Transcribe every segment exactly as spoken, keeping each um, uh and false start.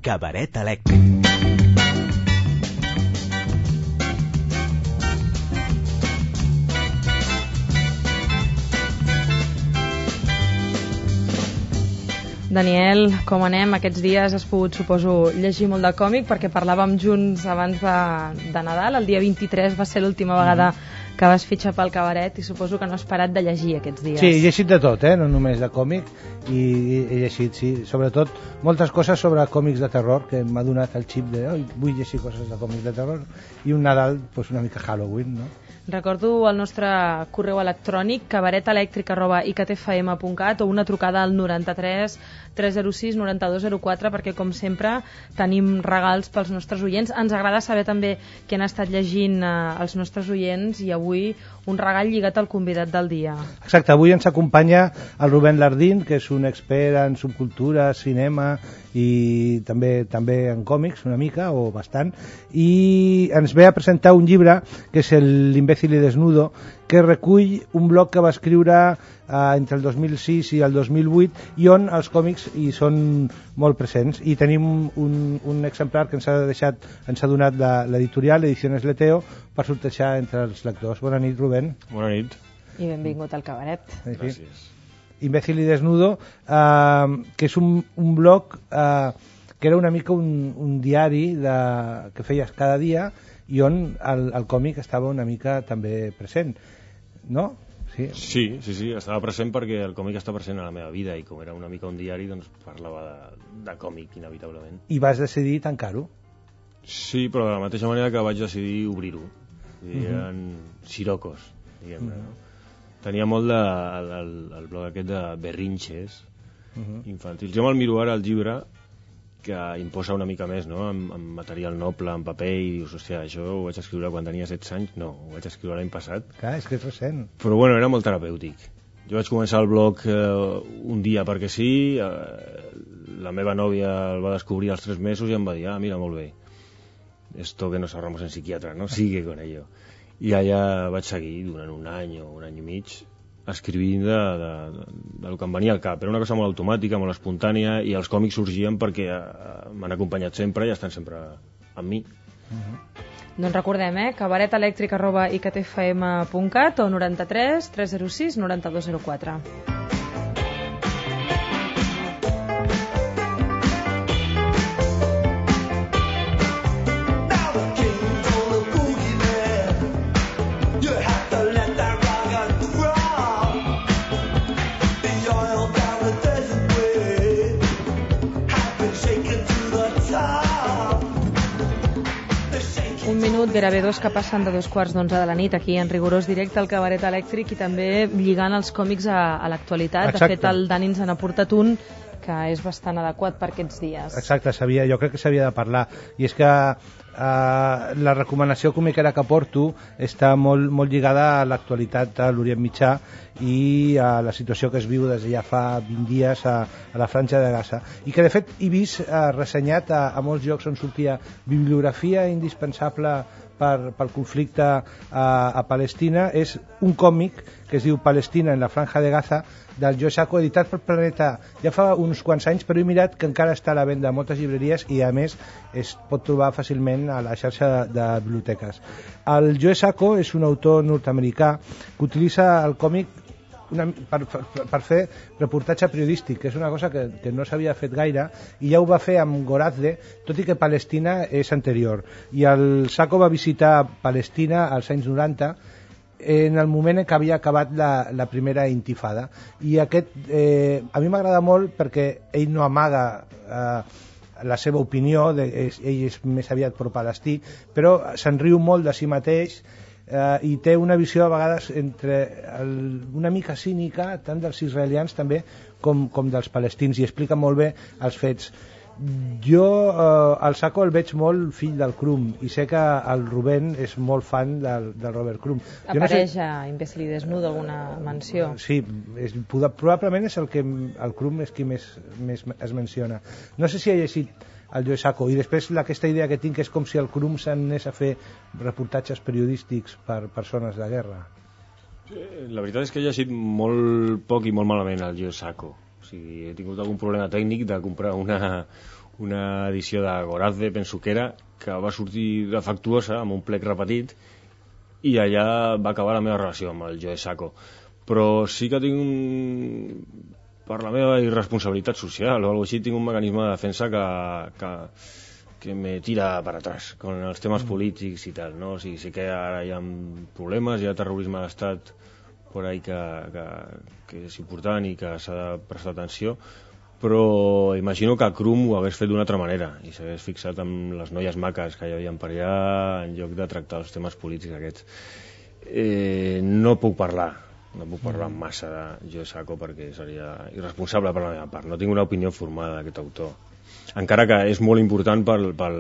Cabaret elèctric. Daniel, com anem? Aquests dies has pogut, suposo, llegir molt de còmic perquè parlàvem junts abans de, de Nadal. El dia vint-i-tres va ser l'última vegada que vas fitxar pel cabaret i suposo que no has parat de llegir aquests dies. Sí, he llegit de tot, eh? No només de còmic, i he llegit, sí, sobretot moltes coses sobre còmics de terror, que m'ha donat el xip de oh, vull llegir coses de còmics de terror, i un Nadal, pues, una mica Halloween, no? Recordo el nostre correu electrònic cabaretelèctric arroba i c t f m punt cat o una trucada al noranta-tres tres zero sis noranta-dos zero quatre perquè com sempre tenim regals pels nostres oients. Ens agrada saber també què han estat llegint eh, els nostres oients i avui un regal lligat al convidat del dia. Exacte, avui ens acompanya el Rubén Lardín, que és un expert en subcultura, cinema i també també en còmics una mica o bastant, i ens ve a presentar un llibre que és l'Imbécil y Desnudo, que recull un blog que va escriure eh, entre el dos mil sis i el dos mil vuit i on els còmics hi són molt presents, i tenim un, un exemplar que ens ha deixat, ens ha donat l'editorial Ediciones Leteo per sortejar entre els lectors. Bona nit, Rubén. Bona nit. I benvingut al cabaret. Gràcies. Imbécil y Desnudo, eh, que és un, un blog eh, que era una mica un, un diari de, que feies cada dia i on el, el còmic estava una mica també present, no? Sí. sí, sí, sí, estava present perquè el còmic està present a la meva vida i com era una mica un diari doncs parlava de, de còmic inevitablement. I vas decidir tancar-ho? Sí, però de la mateixa manera que vaig decidir obrir-ho. Eren Uh-huh. sirocos, diguem-ne, Uh-huh. no? Tenia molt de, el, el, el blog aquest de berrinxes Uh-huh. infantils. Jo me'l miro ara al llibre que imposa una mica més, no? Amb, amb material noble, en paper, i dius, hòstia, això ho vaig escriure quan tenia setze anys? No, ho vaig escriure l'any passat. Clar, és que és recent. Però bueno, era molt terapèutic. Jo vaig començar el blog eh, un dia perquè sí, eh, la meva nòvia el va descobrir als tres mesos i em va dir, ah, mira, molt bé, esto que nos ahorramos en psiquiatra, no? Sigue con ello. I allà vaig seguir durant un any o un any i mig escrivint de, de, de, de lo que em venia al cap. Era una cosa molt automàtica, molt espontània, i els còmics sorgien perquè eh, m'han acompanyat sempre i estan sempre amb mi. Uh-huh. Doncs recordem, eh? cabaretelèctric arroba i c t f m punt cat o noranta-tres tres zero sis noranta-dos zero quatre. Un minut, gairebé dos que passen de dos quarts d'onze de la nit aquí en rigorós directe al cabaret elèctric i també lligant els còmics a, a l'actualitat. De fet, el Dani ens n'ha portat un que és bastant adequat per aquests dies. Exacte, sabia, jo crec que s'havia de parlar, i és que eh, la recomanació comiquera que porto està molt, molt lligada a l'actualitat de l'Orient Mitjà i a la situació que es viu des de ja fa vint dies a, a la Franja de Gaza, i que de fet he vist eh, ressenyat a, a molts llocs on sortia bibliografia indispensable per, pel conflicte a, a Palestina. És un còmic que es diu Palestina en la Franja de Gaza, del Joe Sacco, editat per Planeta ja fa uns quants anys, però he mirat que encara està a la venda a moltes llibreries i a més es pot trobar fàcilment a la xarxa de, de biblioteques. El Joe Sacco és un autor nord-americà que utilitza el còmic una, per, per, per fer reportatge periodístic, que és una cosa que, que no s'havia fet gaire, i ja ho va fer amb Gorazde, tot i que Palestina és anterior. I el Sacco va visitar Palestina als anys noranta, en el moment en què havia acabat la, la primera intifada, i aquest eh, a mi m'agrada molt perquè ell no amaga eh, la seva opinió, de, és, ell és més aviat pro-palestí, però se'n riu molt de si mateix eh, i té una visió a vegades entre el, una mica cínica tant dels israelians també com, com dels palestins, i explica molt bé els fets. Jo eh, el Sacco el veig molt fill del Krum, i sé que el Rubén és molt fan del, del Robert Krum. Apareix no sé... a Imbécil y Desnudo alguna menció? Sí, és, probablement és el que el Krum és qui més, més es menciona. No sé si he llegit el Joe Sacco, i després aquesta idea que tinc és com si el Krum s'anés a fer reportatges periodístics per persones de guerra. La veritat és que he llegit molt poc i molt malament el Joe Sacco. O sigui, he tingut algun problema tècnic de comprar una, una edició de Gorazde, penso que era, que va sortir defectuosa, amb un plec repetit, i allà va acabar la meva relació amb el Joe Sacco. Però sí que tinc un... per la meva irresponsabilitat social o alguna així, tinc un mecanisme de defensa que, que, que me tira per atrás con els temes mm. polítics i tal, no? O sigui, sí que ara hi ha problemes, hi ha terrorisme d'estat por ahí que, que, que és important i que s'ha de prestar atenció, però imagino que Krum ho hagués fet d'una altra manera i s'hagués fixat en les noies maques que hi havia per allà en lloc de tractar els temes polítics aquests. Eh, no puc parlar no puc parlar massa de Joe Sacco perquè seria irresponsable per la meva part, no tinc una opinió formada d'aquest autor, encara que és molt important pel, pel,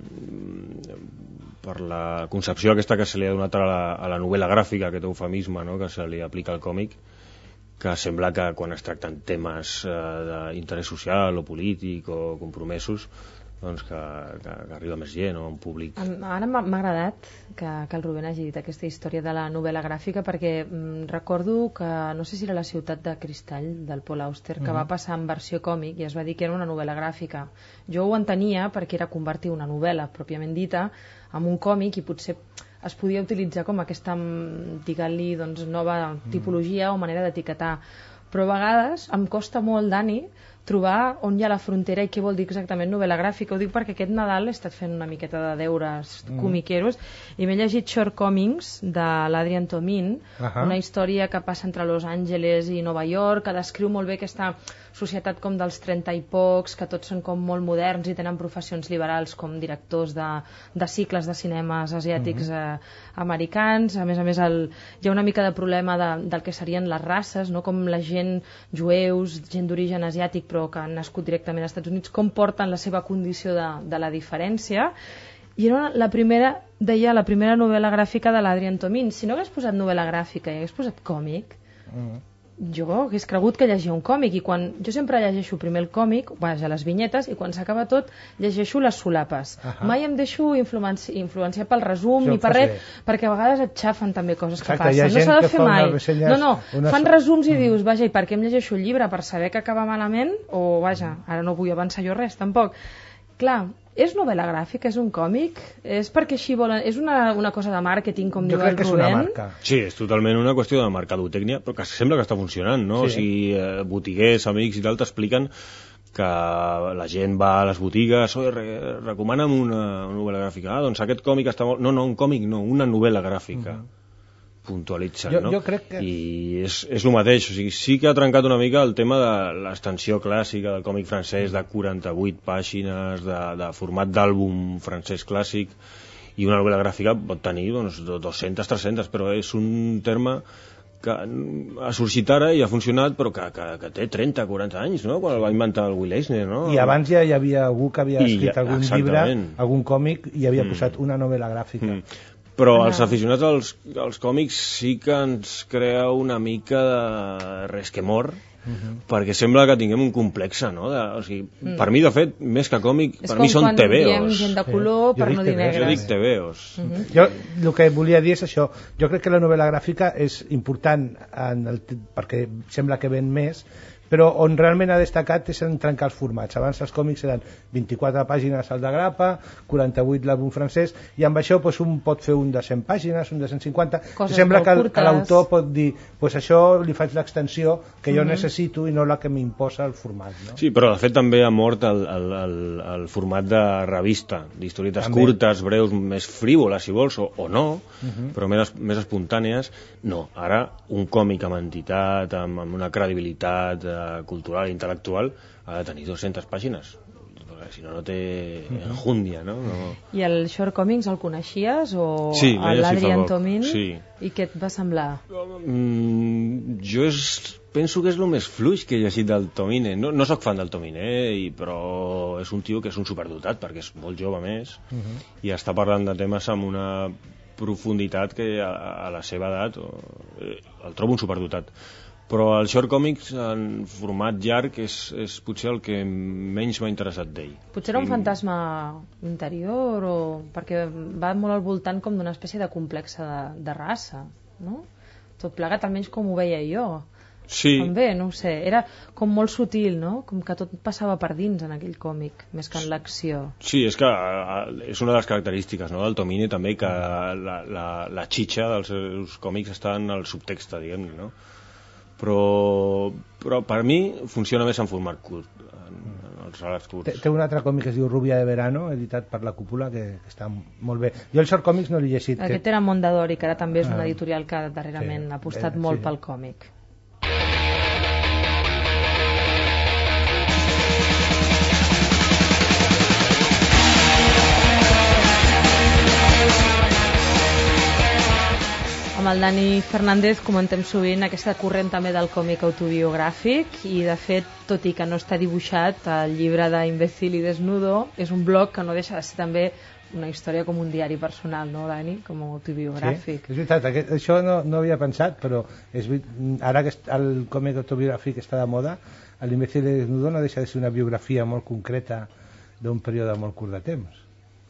per la concepció aquesta que se li ha donat a la, a la novel·la gràfica, aquest eufemisme, no?, que se li aplica al còmic, que sembla que quan es tracten temes eh, d'interès social o polític o compromesos, doncs que, que, que arriba més gent o un públic. Ara m'ha agradat que, que el Rubén hagi dit aquesta història de la novel·la gràfica perquè mm, recordo que, no sé si era La ciutat de cristall del Paul Auster, que uh-huh. va passar en versió còmic i es va dir que era una novel·la gràfica. Jo ho entenia perquè era convertir una novel·la pròpiament dita en un còmic i potser es podia utilitzar com aquesta, digue-li, doncs, nova tipologia o manera d'etiquetar. Però a vegades em costa molt, Dani, trobar on hi ha la frontera i què vol dir exactament novel·la gràfica. Ho dic perquè aquest Nadal he estat fent una miqueta de deures mm. comiqueros i m'he llegit Shortcomings de l'Adrian Tomin, uh-huh. una història que passa entre Los Angeles i Nova York, que descriu molt bé aquesta societat com dels trenta i pocs, que tots són com molt moderns i tenen professions liberals com directors de, de cicles de cinemes asiàtics uh-huh. eh, americans. A més a més el, hi ha una mica de problema de, del que serien les races, no? Com la gent jueus, gent d'origen asiàtic però que han nascut directament als Estats Units, com porten la seva condició de, de la diferència. I era la primera, deia, la primera novel·la gràfica de l'Adrian Tomin. Si no hagués posat novel·la gràfica i hagués posat còmic, uh-huh. jo hagués cregut que llegia un còmic, i quan jo sempre llegeixo primer el còmic, vaja, les vinyetes, i quan s'acaba tot llegeixo les solapes. Uh-huh. Mai em deixo influenci influenciar pel resum jo ni per res, perquè a vegades et xafen també coses que Exacte, passen. No s'ha de fer mai. Ressenyes, no, no, una... fan resums i mm. dius, vaja, i per què em llegeixo el llibre? Per saber que acaba malament? O, vaja, ara no vull avançar jo res, tampoc. Clar, és novel·la gràfica, és un còmic? És perquè així volen... És una, una cosa de màrqueting, com jo diu el Rubén? Jo crec que és una marca. Sí, és totalment una qüestió de mercadotècnia, però que sembla que està funcionant, no? Sí. O sigui, eh, botiguers, amics i tal, t'expliquen que la gent va a les botigues, oi, re recomana'm una, una novel·la gràfica. Ah, doncs aquest còmic està molt... No, no, un còmic no, una novel·la gràfica. Uh-huh. Puntualitzen, jo, no? Jo crec que... I és, és el mateix, o sigui, sí que ha trencat una mica el tema de l'extensió clàssica del còmic francès de quaranta-vuit pàgines, de, de format d'àlbum francès clàssic, i una novel·la gràfica pot tenir doncs, dues-centes, tres-centes, però és un terme que ha sorgit ara i ha funcionat, però que, que, que té trenta, quaranta anys, no?, quan el va inventar el Will Eisner, no? I abans ja hi havia algú que havia escrit I, algun exactament. llibre, algun còmic, i havia mm. posat una novel·la gràfica. Mm. Però els aficionats als, als còmics sí que ens crea una mica de resquemor, uh-huh. perquè sembla que tinguem un complexe, no? De, o sigui, mm. per mi, de fet, més que còmic, és per mi són tebeos. És com quan diem gent de color sí. per no dir negres. Jo dic tebeos. Uh-huh. Jo el que volia dir és això. Jo crec que la novel·la gràfica és important en el, perquè sembla que ven més, però on realment ha destacat és en trencar els formats. Abans els còmics eren vint-i-quatre pàgines al de grapa, quaranta-vuit l'àlbum francès, i amb això doncs, un pot fer un de cent pàgines, un de cent cinquanta. Coses sembla que, que l'autor pot dir pues això li faig l'extensió que jo mm-hmm. necessito i no la que m'imposa el format. No? Sí, però de fet també ha mort el, el, el, el format de revista, d'historietes curtes, breus, més frívoles, si vols, o, o no, mm-hmm. però més, més espontànies. No, ara un còmic amb entitat, amb, amb una credibilitat cultural i intel·lectual ha de tenir dues-centes pàgines, perquè si no no té enjúndia, no? no? I el Shortcomings el coneixies o sí, l'Adrian Tomin? Sí. I què et va semblar? Mm, jo és, penso que és el més fluix que he llegit del Tomine. No, no sóc fan del Tomine, i, però és un tio que és un superdotat perquè és molt jove més uh-huh. i està parlant de temes amb una profunditat que a, a la seva edat eh, el trobo un superdotat. Però el Shortcomings en format llarg és, és potser el que menys m'ha interessat d'ell. Potser era un fantasma interior, o perquè va molt al voltant com d'una espècie de complexe de, de raça, no? Tot plegat, almenys com ho veia jo. Sí. També, no ho sé, era com molt sutil, no? Com que tot passava per dins en aquell còmic, més que en l'acció. Sí, és que és una de les característiques, no?, del Tomine també, que la, la, la xitxa dels seus còmics està en el subtext, diguem-ne, no? Però, però per mi funciona més en format curt, en, en els relats curts. Té, té un altre còmic que es diu Rubia de Verano, editat per la Cúpula, que, que està molt bé. Jo els short còmics no l'he llegit. Aquest que... era Mondadori, que ara també és una Ah. editorial que darrerament Sí, ha apostat bé, molt sí. pel còmic. Amb el Dani Fernández comentem sovint aquesta corrent també del còmic autobiogràfic i de fet, tot i que no està dibuixat, el llibre d'Imbécil i Desnudo és un blog que no deixa de ser també una història com un diari personal, no, Dani? Com a autobiogràfic. Sí, és veritat, aquest, això no, no havia pensat, però és, ara que el còmic autobiogràfic està de moda, l'Imbécil i Desnudo no deixa de ser una biografia molt concreta d'un període molt curt de temps.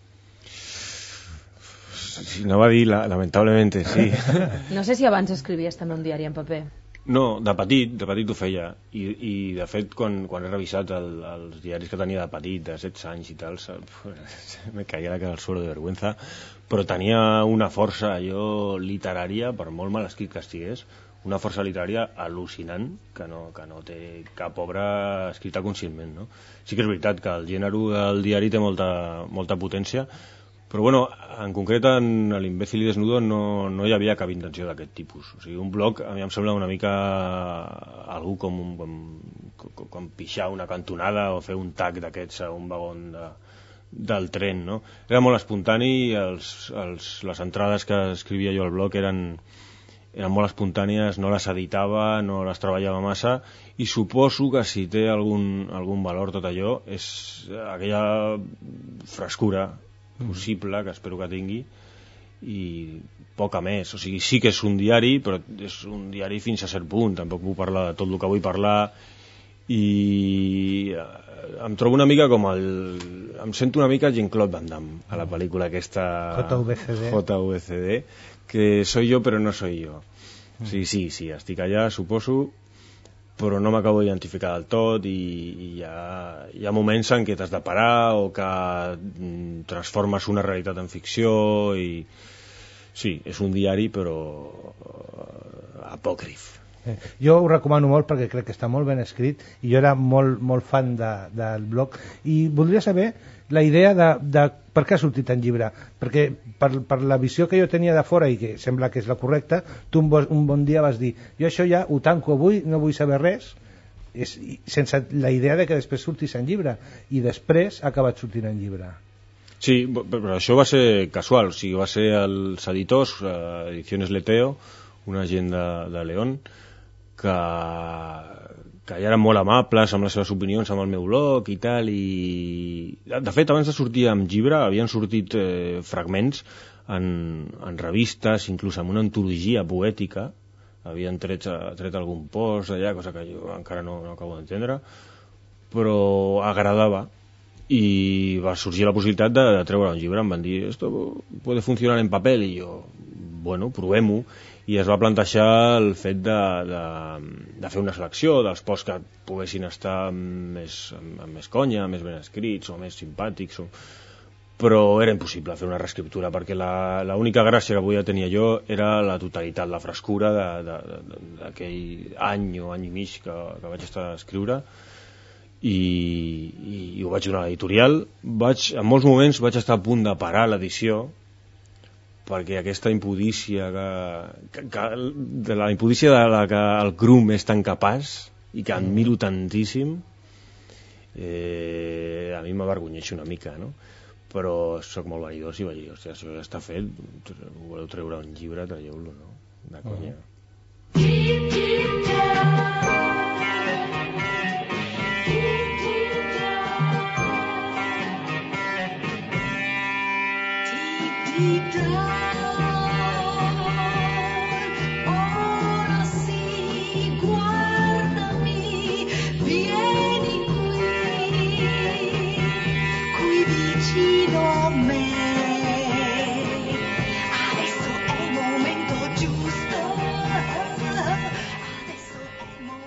Sí, no va dir, la, lamentablement, sí. No sé si abans escrivies també un diari en paper. No, de petit, de petit ho feia. I, i de fet, quan, quan he revisat el, els diaris que tenia de petit, de setze anys i tal, me caia la cara al suelo de vergüenza, però tenia una força, allò, literària, per molt mal escrit que estigués, una força literària al·lucinant, que no, que no té cap obra escrita conscientment, no? Sí que és veritat que el gènere del diari té molta, molta potència, però bueno, en concret en l'Imbécil i Desnudo no, no hi havia cap intenció d'aquest tipus. O sigui, un blog a mi em sembla una mica algú com, com, com, com pixar una cantonada o fer un tac d'aquests a un vagón de, del tren, no? Era molt espontani, els, els, les entrades que escrivia jo al blog eren, eren molt espontànies, no les editava, no les treballava massa, i suposo que si té algun, algun valor tot allò és aquella frescura possible, que espero que tingui, i poca més. O sigui, sí que és un diari, però és un diari fins a cert punt, tampoc puc parlar de tot el que vull parlar, i em trobo una mica com el... em sento una mica Jean-Claude Van Damme a la pel·lícula aquesta J V C D, J V C D, que soy yo però no soy yo. Sí, sí, sí, estic allà, suposo, però no m'acabo d'identificar del tot, i, i hi, ha, hi ha moments en què t'has de parar o que mm, transformes una realitat en ficció, i sí, és un diari però uh, apòcrif. Eh, jo ho recomano molt perquè crec que està molt ben escrit i jo era molt, molt fan de, del blog, i voldria saber la idea de, de per què ha sortit en llibre, perquè per, per la visió que jo tenia de fora i que sembla que és la correcta, tu un, bo, un bon dia vas dir jo això ja ho tanco avui, no vull saber res, és, sense la idea de que després sortís en llibre, i després ha acabat sortint en llibre. Sí, però això va ser casual, o sigui, va ser els editors, eh, Ediciones Leteo, una gent de, de León, que, que ja eren molt amables amb les seves opinions amb el meu blog i tal, i de fet abans de sortir amb llibre havien sortit eh, fragments en, en revistes, inclús en una antologia poètica, havien tret, tret algun post allà, cosa que jo encara no, no acabo d'entendre, però agradava, i va sorgir la possibilitat de, de treure un llibre. Em van dir, esto puede funcionar en papel, i jo, bueno, provem-ho, i es va plantejar el fet de, de, de fer una selecció dels posts que poguessin estar més, amb, amb més conya, més ben escrits o més simpàtics, o... però era impossible fer una reescriptura, perquè l'única gràcia que podia tenir jo era la totalitat, la frescura d'aquell any o any i mig que, que vaig estar a escriure, i, i, i ho vaig donar a l'editorial. Vaig, en molts moments vaig estar a punt de parar l'edició, perquè aquesta impudícia que, que, que, de la impudícia de la que el Crum és tan capaç i que admiro tantíssim, eh, a mi m'avergonyeixo una mica, no? Però sóc molt vanidós i vaig dir, hòstia, això ja està fet, voleu treure un llibre, traieu-lo, no? De conya. Deep down, ora sì, guardami, vieni qui, qui vicino a me. Adesso è il momento giusto, adesso è il momento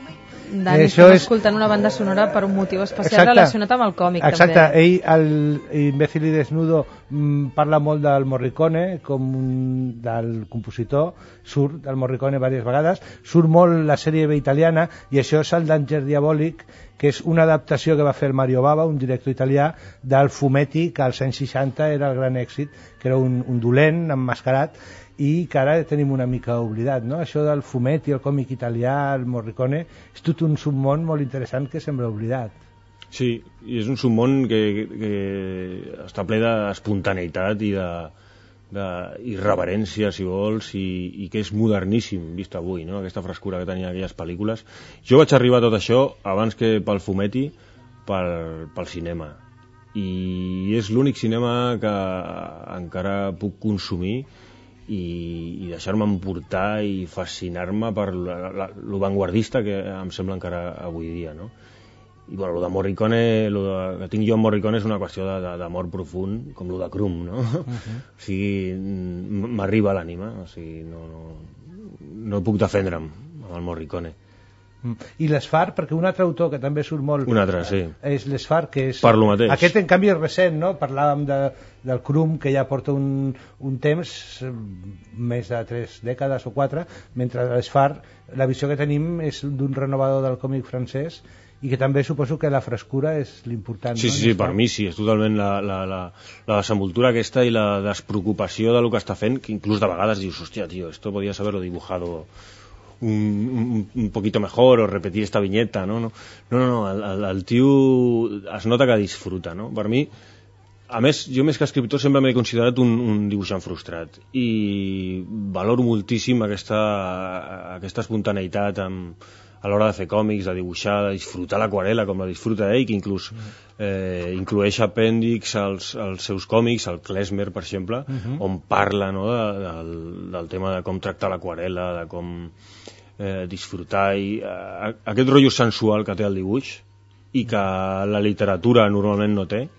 Dani, Això estem és... escoltant una banda sonora per un motiu especial Exacte. relacionat amb el còmic, Exacte. també. Ell, el Imbécil i Desnudo, mm, parla molt del Morricone, com un, del compositor, surt del Morricone diverses vegades, surt molt la sèrie B italiana, i això és el Danger Diabolic, que és una adaptació que va fer el Mario Bava, un director italià, del Fumetti, que als anys seixanta era el gran èxit, que era un, un dolent emmascarat, i que ara tenim una mica oblidat, no? Això del Fumetti, el còmic italià, el Morricone, és tot un submón molt interessant que sembla oblidat. Sí, i és un submón que, que està ple d'espontaneïtat i de, de irreverència, si vols, i, i que és moderníssim vist avui, no? Aquesta frescura que tenia aquelles pel·lícules. Jo vaig arribar a tot això abans que pel Fumetti, pel, pel cinema, i és l'únic cinema que encara puc consumir i, i deixar-me emportar i fascinar-me per lo vanguardista que em sembla encara avui dia, no? I bueno, lo de Morricone, lo de, que tinc jo amb Morricone és una qüestió d'amor profund, com lo de Krum, no? Uh-huh. O sigui, m'arriba a l'ànima, o sigui, no, no, no puc defendre'm amb el Morricone. I l'Esfar, perquè un altre autor que també surt molt... Un altre, sí. És l'Esfar, que és... Per lo mateix. Aquest, en canvi, és recent, no? Parlàvem de, del Krum, que ja porta un, un temps, més de tres dècades o quatre, mentre l'Esfar, la visió que tenim és d'un renovador del còmic francès, i que també suposo que la frescura és l'important. Sí, no? sí, sí, per mi sí, és totalment la, la, la, la desenvoltura aquesta i la despreocupació del que està fent, que inclús de vegades dius, hòstia, tio, esto podías haberlo dibujado un, un, un poquito mejor o repetir esta viñeta, no? No, no, no, el, el, el tio es nota que disfruta, no? Per mi, a més, jo més que escriptor sempre m'he considerat un, un dibuixant frustrat i valoro moltíssim aquesta, aquesta espontaneïtat amb, a l'hora de fer còmics, de dibuixar, de disfrutar l'aquarela com la disfruta ell, que inclús eh, inclueix apèndix als, als seus còmics, el Klezmer, per exemple, uh -huh. on parla, no, de, del, del tema de com tractar l'aquarela, de com eh, disfrutar, i eh, aquest rotllo sensual que té el dibuix i que la literatura normalment no té,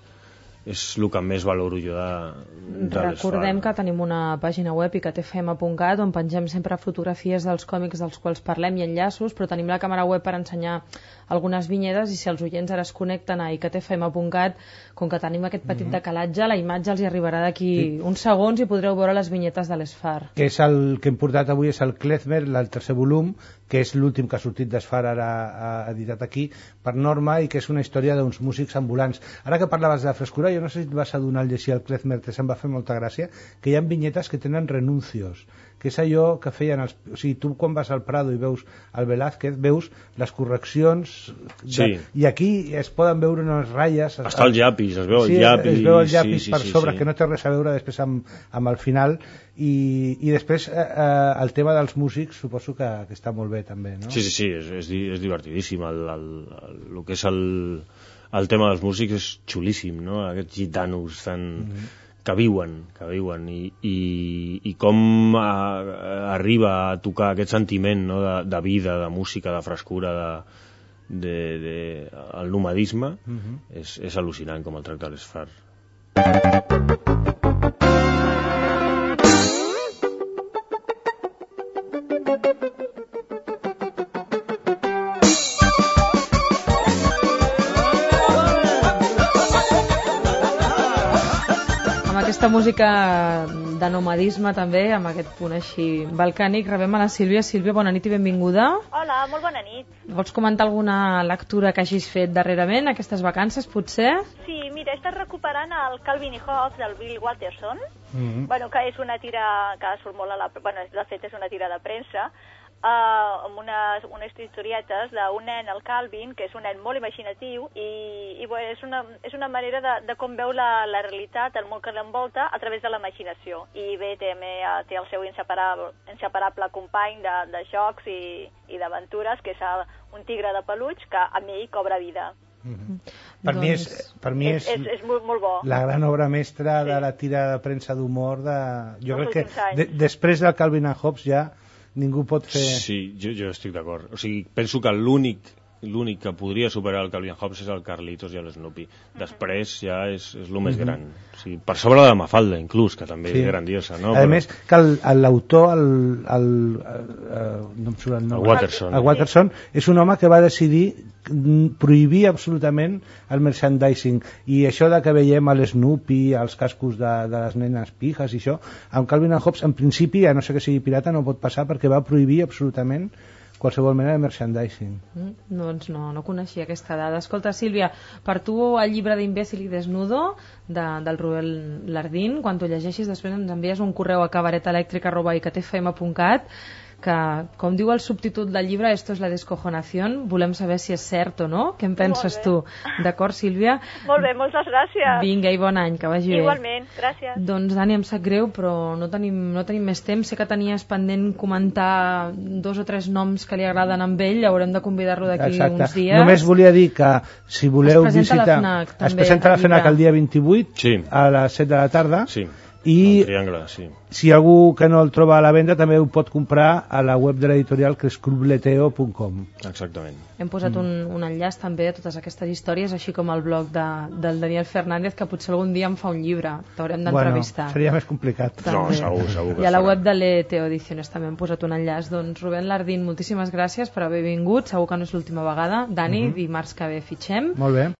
és el que més valoro jo de, de Recordem l'Esfar. que tenim una pàgina web i que t f m punt cat on pengem sempre fotografies dels còmics dels quals parlem i enllaços, però tenim la càmera web per ensenyar algunes vinyetes, i si els oients ara es connecten a i c t f m punt cat, com que tenim aquest petit decalatge, la imatge els hi arribarà d'aquí sí. uns segons i podreu veure les vinyetes de l'Esfar. Que és el que hem portat avui, és el Klezmer, el tercer volum, que és l'últim que ha sortit d'Esfar ara editat aquí per Norma, i que és una història d'uns músics ambulants. Ara que parlaves de frescura, jo no sé si et vas adonar al llegir el Klezmer, que se'm va fer molta gràcia, que hi ha vinyetes que tenen renuncios, que és allò que feien els... O sigui, tu quan vas al Prado i veus el Velázquez, veus les correccions de... Sí. I aquí es poden veure unes ratlles... Està el llapis, es veu el sí, llapis. es veu el llapis sí, sí, per sí, sobre, sí. que no té res a veure després amb, amb el final, i, i després eh, eh, el tema dels músics suposo que, que està molt bé també, no? Sí, sí, sí, és, és, és divertidíssim. El, el, el, el que és el, el tema dels músics és xulíssim, no? Aquests gitanos tan... Mm-hmm. que viuen, que viuen i, i, i com a, arriba a tocar aquest sentiment, no? de, de vida, de música, de frescura, de, de, de, el nomadisme, uh-huh. és, és al·lucinant com el tracta l'Esfar. Aquesta música de nomadisme també, amb aquest punt així balcànic, rebem a la Sílvia. Sílvia, bona nit i benvinguda. Hola, molt bona nit. Vols comentar alguna lectura que hagis fet darrerament, aquestes vacances, potser? Sí, mira, he estat recuperant el Calvin i Hobbes del Bill Watterson, Mm-hmm. bueno, que és una tira que surt molt a la... Bueno, de fet és una tira de premsa, uh, amb unes, unes historietes d'un nen, el Calvin, que és un nen molt imaginatiu, i, i bueno, és, una, és una manera de, de com veu la, la realitat, el món que l'envolta, a través de la imaginació. I bé, té, té el seu inseparable, inseparable company de, de jocs i, i d'aventures, que és un tigre de peluig, que amb ell cobra vida. Mm-hmm. Per doncs... mi és, per mi és, és, és, és molt, molt bo. La gran obra mestra sí. de la tira de premsa d'humor de... Jo Els crec que de, després del Calvin and Hobbes ja ningú pot fer... Sí, jo, jo estic d'acord. O sigui, penso que l'únic l'únic que podria superar el Calvin Hobbes és el Carlitos i l'Snoopy. Després ja és, és el més gran. O sigui, per sobre de la Mafalda, inclús, que també sí. és grandiosa, no? A Però... més, que l'autor, el, el, el, el, no em surt el nom, el Watterson, el Watterson és un home que va decidir prohibir absolutament el merchandising, i això de que veiem a l'Snoopy, als cascos de, de les nenes pijas i això, amb Calvin and Hobbes en principi, a no ser que sigui pirata, no pot passar perquè va prohibir absolutament qualsevol mena de merchandising. Mm, doncs no, no coneixia aquesta dada. Escolta, Sílvia, per tu el llibre d'Imbécil i Desnudo de, del Rubén Lardín, quan t'ho llegeixis després ens envies un correu a cabaretelèctric arroba i c t f m punt cat, que, com diu el subtítol del llibre, esto es la descojonación, volem saber si és cert o no. Què en penses tu? D'acord, Sílvia? Molt bé, moltes gràcies. Vinga, i bon any, que vagi bé. Igualment, gràcies. Doncs, Dani, em sap greu, però no tenim, no tenim més temps. Sé que tenies pendent comentar dos o tres noms que li agraden amb ell, haurem de convidar-lo d'aquí uns dies. Només volia dir que si voleu es presenta visitar... La FNAC, també, es presenta la FNAC el dia vint-i-vuit sí. a les set de la tarda. Sí. I triangle, sí. si algú que no el troba a la venda també ho pot comprar a la web de l'editorial, que és clubleteo punt com. Exactament. Hem posat un, un enllaç també a totes aquestes històries, així com el blog de, del Daniel Fernández, que potser algun dia en fa un llibre, t'haurem d'entrevistar. Bueno, seria més complicat. També. No, segur, segur que I a la farà. web de l'Eteo Ediciones també hem posat un enllaç. Doncs Rubén Lardín, moltíssimes gràcies per haver vingut, segur que no és l'última vegada. Dani, uh -huh. dimarts que ve fitxem. Molt bé.